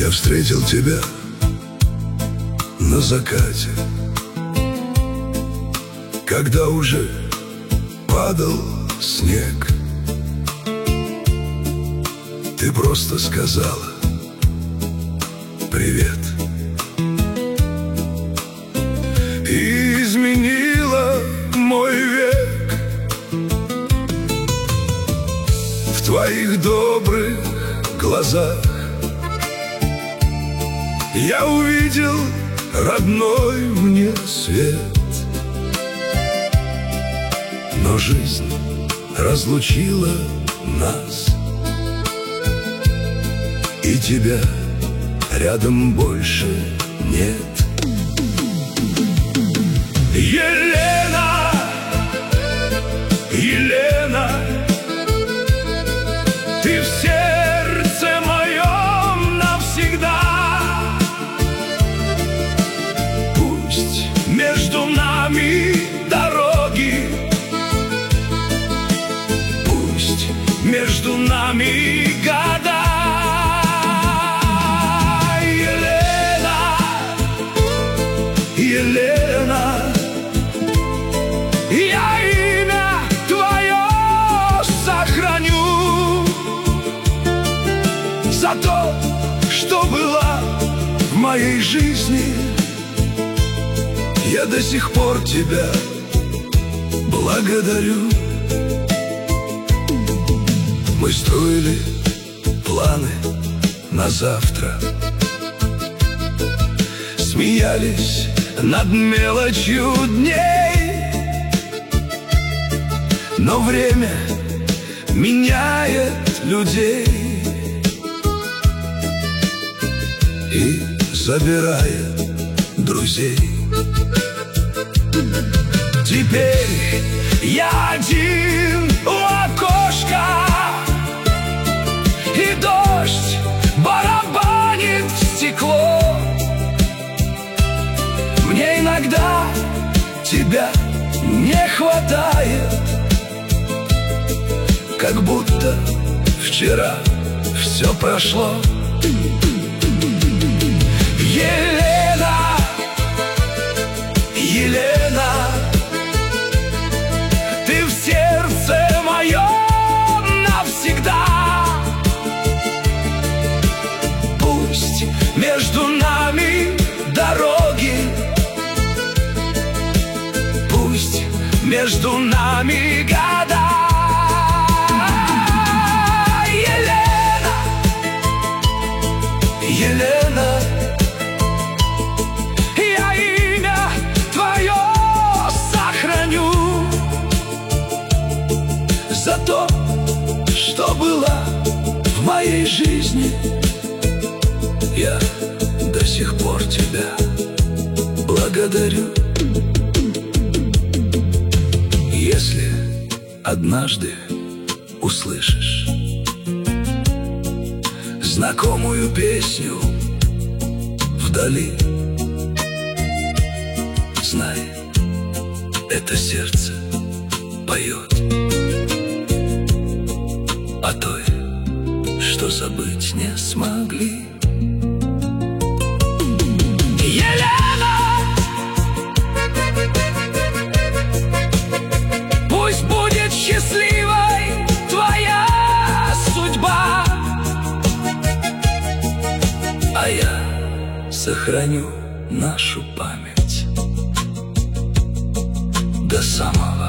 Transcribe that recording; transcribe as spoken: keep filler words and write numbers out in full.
Я встретил тебя на закате, когда уже падал снег. Ты просто сказала привет и изменила мой век. В твоих добрых глазах я увидел родной мне свет. Но жизнь разлучила нас, и тебя рядом больше нет. Елена, Елена, ты в сердце моем навсегда. Пусть между нами дороги, пусть между нами года. Елена, я имя твое сохраню за то, что была в моей жизни. Я до сих пор тебя благодарю. Мы строили планы на завтра, смеялись над мелочью дней, но время меняет людей и забирает друзей. Теперь я один у окошка, и дождь барабанит в стекло. Мне иногда тебя не хватает, как будто вчера все прошло. Елена, Елена, ты в сердце моем навсегда. Пусть между нами дороги, пусть между нами года. Елена, Елена, я имя твое сохраню за то, что была в моей жизни. Я до сих пор тебя благодарю. Если однажды услышишь знакомую песню вдали, знай, это сердце поет о той, что забыть не смогли. Елена, пусть будет счастливой твоя судьба, а я сохраню нашу память до самого